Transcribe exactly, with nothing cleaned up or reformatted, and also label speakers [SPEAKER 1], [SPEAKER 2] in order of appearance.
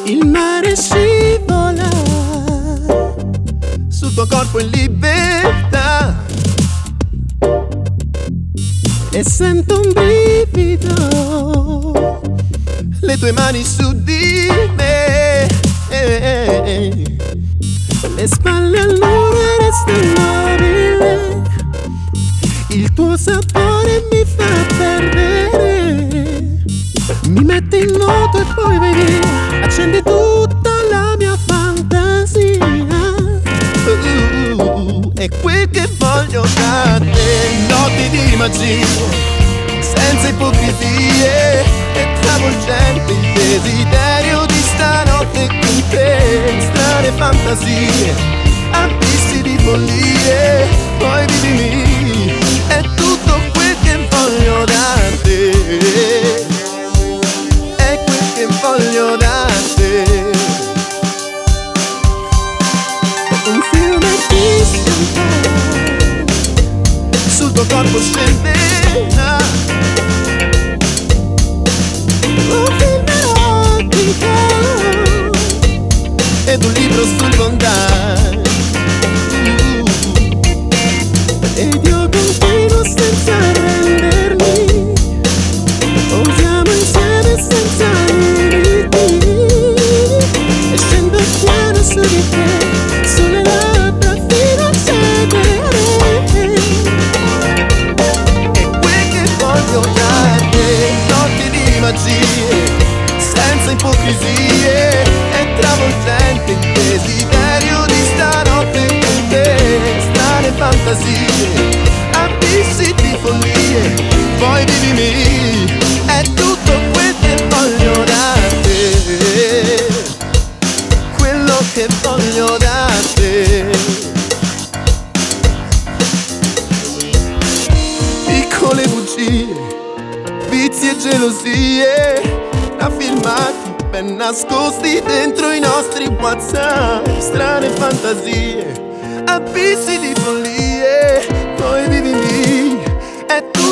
[SPEAKER 1] Il mare scivola sul tuo corpo in libertà e sento un brivido, le tue mani su di me, le spalle al muro e resta immobile, il tuo sapore mi fa perdere, mi mette in moto e poi vai via, accendi tutta la mia fantasia, uh, è quel che voglio da te, notti di magia, senza ipocrisie, è travolgente il desiderio di stanotte con te, strane fantasie, abissi di follie, poi vivimi, è tutto quel che voglio da te, è quel che voglio da te. Un fiume di scienza sul tuo corpo scenderà, un film erotico ed un libro sul bondage, uh, ed io continuo senza arrendermi, usiamo insieme senza limiti, e scendo piano su di te, sulle labbra fino a cedere, è quel che voglio da te, notti di magie, senza ipocrisie, è travolgente il desiderio di stanotte con te, strane fantasie, abissi di follie, poi vivimi, è tutto quel che voglio da te, quello che voglio da te. Piccole bugie, vizi e gelosie, raffilmati ben nascosti dentro i nostri WhatsApp, strane fantasie, abissi di follie, poi vivimi, è tutto